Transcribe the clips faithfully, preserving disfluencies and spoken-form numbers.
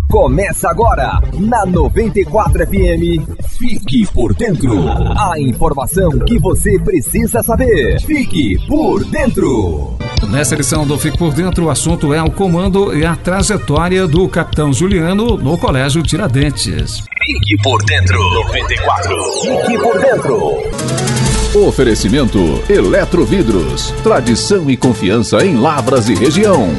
Começa agora, na noventa e quatro F M, Fique por Dentro. A informação que você precisa saber. Fique por Dentro. Nessa edição do Fique por Dentro, o assunto é o comando e a trajetória do capitão Juliano no Colégio Tiradentes. Fique por Dentro. noventa e quatro. Fique por Dentro. Oferecimento Eletrovidros. Tradição e confiança em Lavras e região.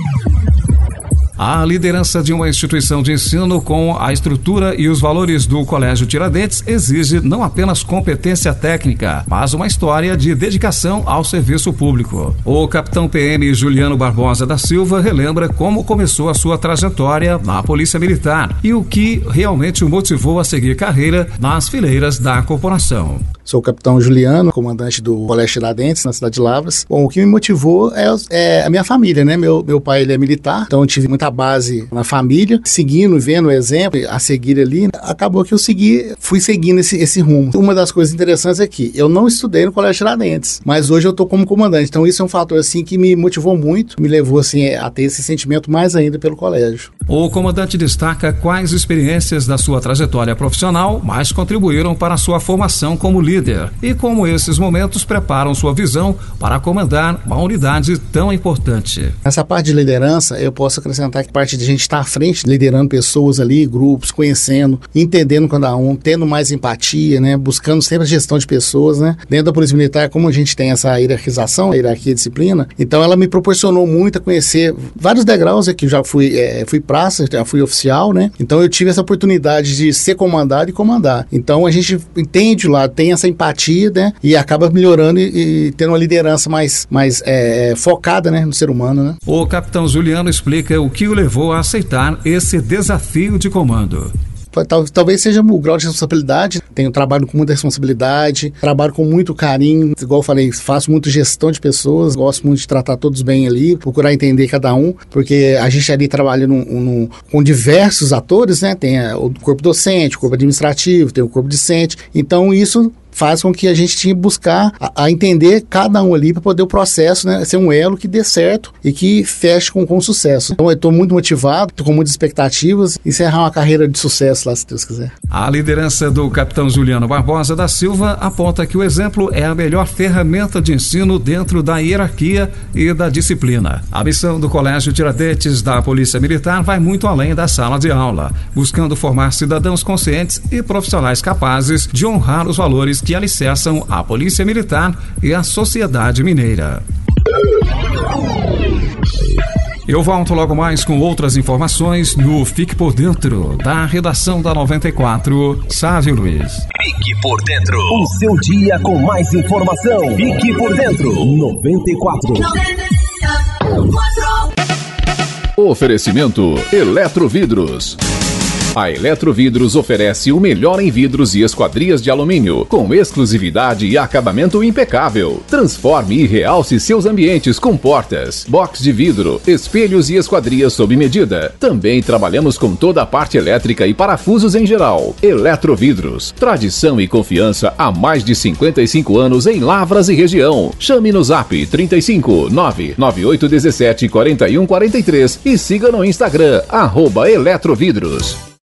A liderança de uma instituição de ensino com a estrutura e os valores do Colégio Tiradentes exige não apenas competência técnica, mas uma história de dedicação ao serviço público. O capitão P M Juliano Barbosa da Silva relembra como começou a sua trajetória na Polícia Militar e o que realmente o motivou a seguir carreira nas fileiras da corporação. Sou o capitão Juliano, comandante do Colégio Tiradentes, na cidade de Lavras. Bom, o que me motivou é, é a minha família, né? Meu, meu pai, ele é militar, então eu tive muita base na família, seguindo, vendo o exemplo, a seguir ali. Acabou que eu segui, fui seguindo esse, esse rumo. Uma das coisas interessantes é que eu não estudei no Colégio Tiradentes, mas hoje eu tô como comandante. Então isso é um fator, assim, que me motivou muito, me levou, assim, a ter esse sentimento mais ainda pelo colégio. O comandante destaca quais experiências da sua trajetória profissional mais contribuíram para a sua formação como líder. Líder, e como esses momentos preparam sua visão para comandar uma unidade tão importante. Nessa parte de liderança, eu posso acrescentar que parte de a gente estar à frente, liderando pessoas ali, grupos, conhecendo, entendendo cada um, tendo mais empatia, né, buscando sempre a gestão de pessoas, né. Dentro da Polícia Militar, como a gente tem essa hierarquização, a hierarquia e disciplina, então ela me proporcionou muito a conhecer vários degraus aqui. Já fui, é, fui praça, já fui oficial, né, então eu tive essa oportunidade de ser comandado e comandar. Então a gente entende lá, tem essa empatia, né? E acaba melhorando e, e tendo uma liderança mais, mais é, focada, né, no ser humano, né? O capitão Juliano explica o que o levou a aceitar esse desafio de comando. Talvez seja o grau de responsabilidade. Tenho trabalho com muita responsabilidade, trabalho com muito carinho, igual eu falei, faço muito gestão de pessoas, gosto muito de tratar todos bem ali, procurar entender cada um, porque a gente ali trabalha num, num, com diversos atores, né? Tem o corpo docente, o corpo administrativo, tem o corpo discente, então isso faz com que a gente tinha que buscar a, a entender cada um ali para poder o processo, né, ser um elo que dê certo e que feche com, com sucesso. Então eu estou muito motivado, estou com muitas expectativas, encerrar uma carreira de sucesso lá, se Deus quiser. A liderança do capitão Juliano Barbosa da Silva aponta que o exemplo é a melhor ferramenta de ensino dentro da hierarquia e da disciplina. A missão do Colégio Tiradentes da Polícia Militar vai muito além da sala de aula, buscando formar cidadãos conscientes e profissionais capazes de honrar os valores que alicerçam a Polícia Militar e a sociedade mineira. Eu volto logo mais com outras informações no Fique por Dentro, da redação da noventa e quatro, Sávio Luiz. Fique por Dentro, o seu dia com mais informação. Fique por Dentro, noventa e quatro. Oferecimento Eletrovidros. A Eletrovidros oferece o melhor em vidros e esquadrias de alumínio, com exclusividade e acabamento impecável. Transforme e realce seus ambientes com portas, box de vidro, espelhos e esquadrias sob medida. Também trabalhamos com toda a parte elétrica e parafusos em geral. Eletrovidros, tradição e confiança há mais de cinquenta e cinco anos em Lavras e região. Chame no Zap trinta e cinco, nove nove oito um sete, quatro um quatro três e siga no Instagram, arroba Eletrovidros.